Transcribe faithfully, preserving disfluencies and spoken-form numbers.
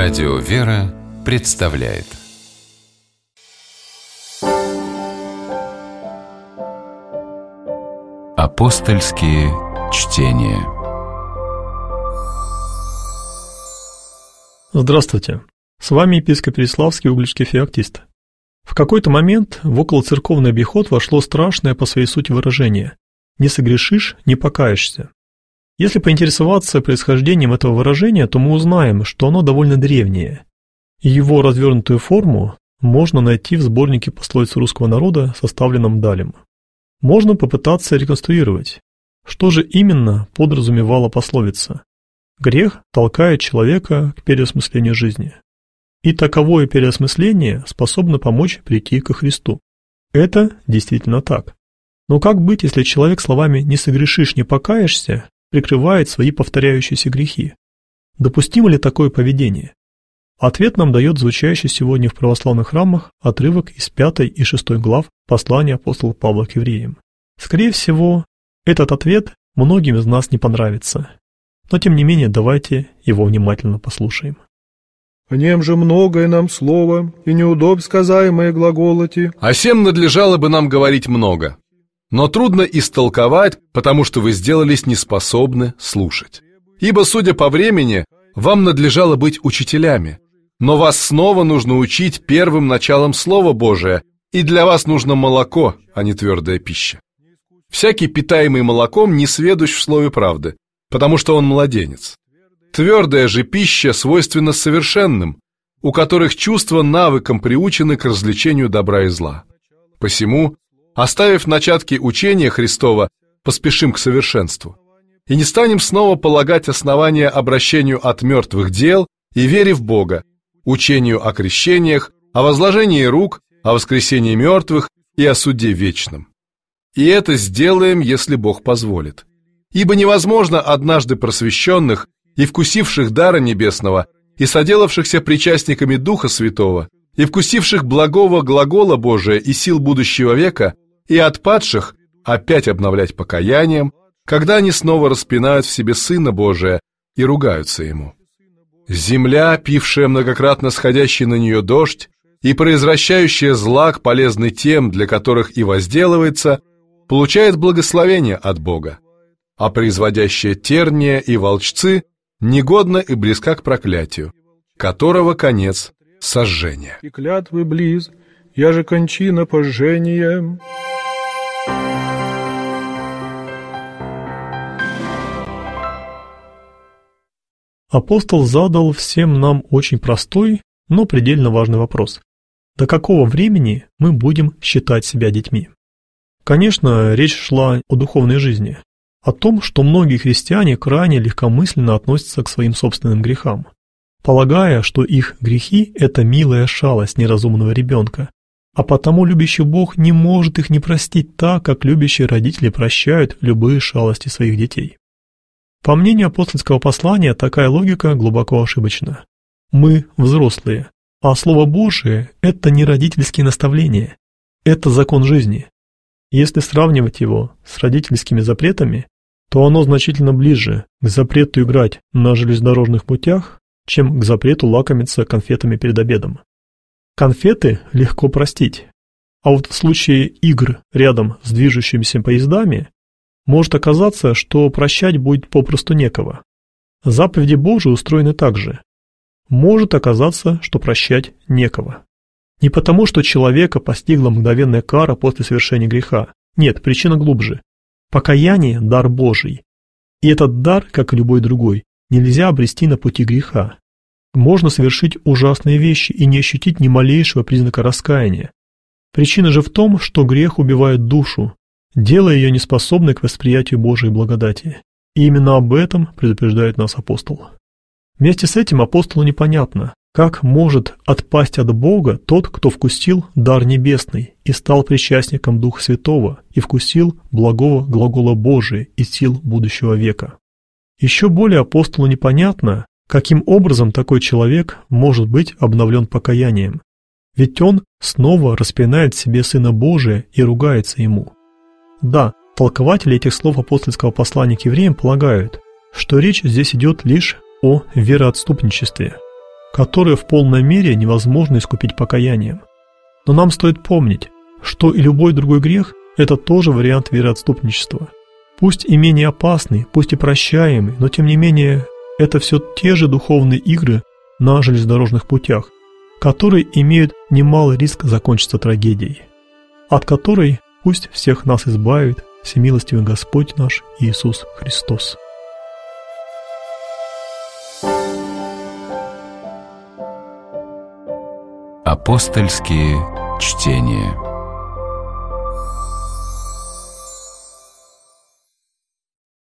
Радио «Вера» представляет Апостольские чтения. Здравствуйте! С вами епископ Переславский Угличский феоктист. В какой-то момент в околоцерковный обиход вошло страшное по своей сути выражение «не согрешишь, не покаешься». Если поинтересоваться происхождением этого выражения, то мы узнаем, что оно довольно древнее. И его развернутую форму можно найти в сборнике пословиц русского народа, составленном Далем. Можно попытаться реконструировать, что же именно подразумевала пословица. Грех толкает человека к переосмыслению жизни. И таковое переосмысление способно помочь прийти ко Христу. Это действительно так. Но как быть, если человек словами «не согрешишь, не покаешься» прикрывает свои повторяющиеся грехи? Допустимо ли такое поведение? Ответ нам дает звучащий сегодня в православных храмах отрывок из пятой и шестой глав послания апостола Павла к евреям. Скорее всего, этот ответ многим из нас не понравится. Но тем не менее, давайте его внимательно послушаем. «О нем же многое нам слово, и неудобь сказаемое глаголоти. О сем надлежало бы нам говорить много, но трудно истолковать, потому что вы сделались неспособны слушать. Ибо, судя по времени, вам надлежало быть учителями, но вас снова нужно учить первым началом Слова Божия, и для вас нужно молоко, а не твердая пища. Всякий, питаемый молоком, не сведущ в слове правды, потому что он младенец. Твердая же пища свойственна совершенным, у которых чувства навыком приучены к развлечению добра и зла. Посему, оставив начатки учения Христова, поспешим к совершенству, и не станем снова полагать основания обращению от мертвых дел и вере в Бога, учению о крещениях, о возложении рук, о воскресении мертвых и о суде вечном. И это сделаем, если Бог позволит. Ибо невозможно однажды просвещенных и вкусивших дара небесного, и соделавшихся причастниками Духа Святого, и вкусивших благого глагола Божия и сил будущего века, и отпадших опять обновлять покаянием, когда они снова распинают в себе Сына Божия и ругаются Ему. Земля, пившая многократно сходящий на нее дождь, и произвращающая злак, полезный тем, для которых и возделывается, получает благословение от Бога, а производящая терния и волчцы негодна и близка к проклятию, которого конец — сожжение. И клятвы близ, я же кончина пожжения». Апостол задал всем нам очень простой, но предельно важный вопрос. До какого времени мы будем считать себя детьми? Конечно, речь шла о духовной жизни, о том, что многие христиане крайне легкомысленно относятся к своим собственным грехам, полагая, что их грехи – это милая шалость неразумного ребенка, а потому любящий Бог не может их не простить так, как любящие родители прощают любые шалости своих детей. По мнению апостольского послания, такая логика глубоко ошибочна. Мы взрослые, а Слово Божие – это не родительские наставления, это закон жизни. Если сравнивать его с родительскими запретами, то оно значительно ближе к запрету играть на железнодорожных путях, чем к запрету лакомиться конфетами перед обедом. Конфеты легко простить, а вот в случае игр рядом с движущимися поездами может оказаться, что прощать будет попросту некого. Заповеди Божии устроены так же. Может оказаться, что прощать некого. Не потому, что человека постигла мгновенная кара после совершения греха. Нет, причина глубже. Покаяние – дар Божий. И этот дар, как и любой другой, нельзя обрести на пути греха. Можно совершить ужасные вещи и не ощутить ни малейшего признака раскаяния. Причина же в том, что грех убивает душу, делая ее неспособной к восприятию Божией благодати. И именно об этом предупреждает нас апостол. Вместе с этим апостолу непонятно, как может отпасть от Бога тот, кто вкусил дар небесный и стал причастником Духа Святого и вкусил благого глагола Божия и сил будущего века. Еще более апостолу непонятно, каким образом такой человек может быть обновлен покаянием, ведь он снова распинает в себе Сына Божия и ругается Ему. Да, толкователи этих слов апостольского послания к евреям полагают, что речь здесь идет лишь о вероотступничестве. которые в полной мере невозможно искупить покаянием. Но нам стоит помнить, что и любой другой грех – это тоже вариант вероотступничества. Пусть и менее опасный, пусть и прощаемый, но тем не менее это все те же духовные игры на железнодорожных путях, которые имеют немалый риск закончиться трагедией, от которой пусть всех нас избавит всемилостивый Господь наш Иисус Христос. Апостольские чтения.